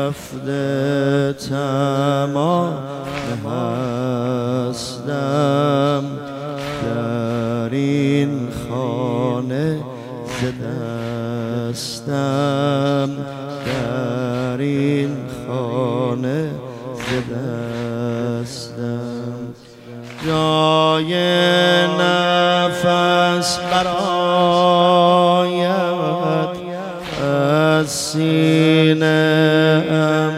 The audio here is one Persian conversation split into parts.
رفته تمام هستم در این خانه زدستم در این خانه زدستم جای نفس برآید از سینه ام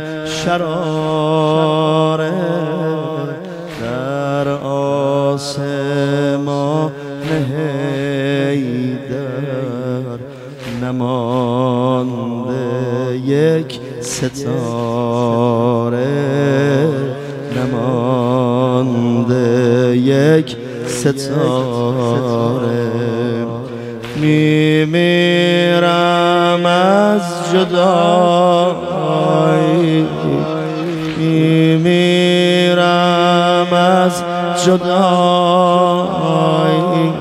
شراره در آسمان حیدر نمانده یک ستاره نمانده یک ستاره میمیرم از جدایی میمیرم از جدایی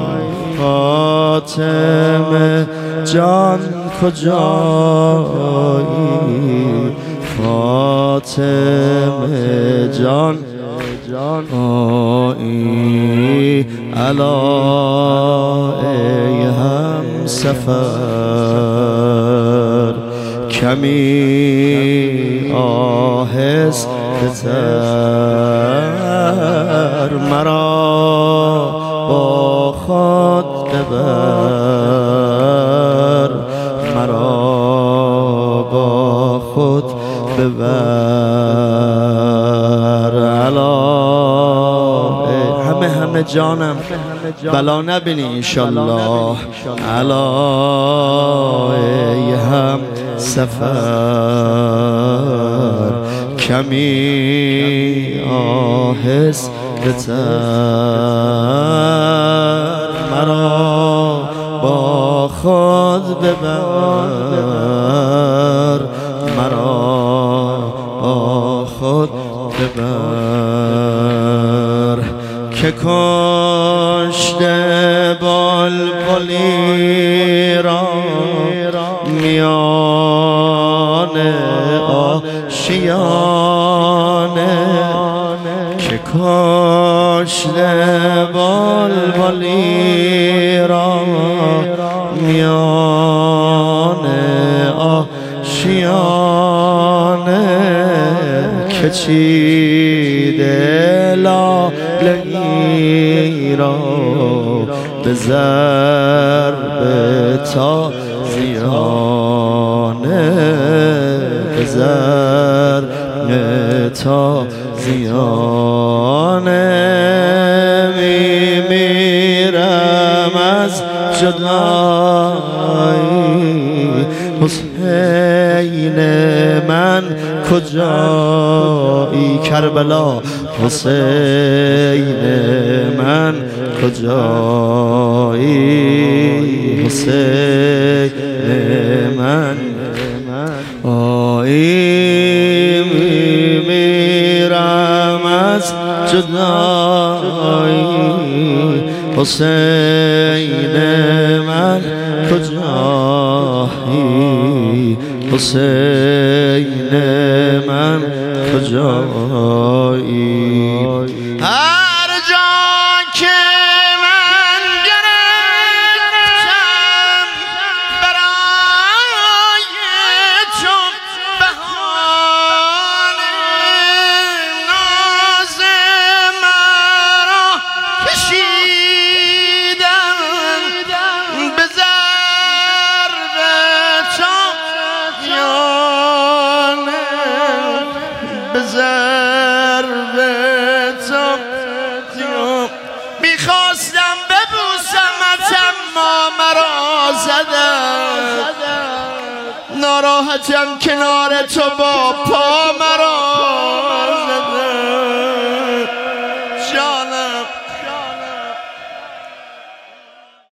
فاطمه جان کجایی فاطمه جان آیی علا ای هم سفر کمی آهسته تر مرا با خود ببر مرا با خود ببر علا همه جانم بلا نبینی انشالله علا ای هم سفر کمی آهسته تر مرا با خود ببر مرا با خود ببر که کشته بلبلی را میان آشیانه که کشته بلبلی را میان آشیانه که چیده لاله‌ای را به ضرب تازیانه به ضرب تازیانه میمیرم از جدایی حسین من کجایی کربلا حسین من کجایی حسین من آیی میمیرم از جدایی حسین من کجایی حسین من کجایی هر جا که من گرفتم برای تو بهانه ناز مرا کشیدن به ضرب تازیانه به ضرب تازیانه میخواستم ببوسمت اما مرا زدن ناراحتم کنار تو با پا مرا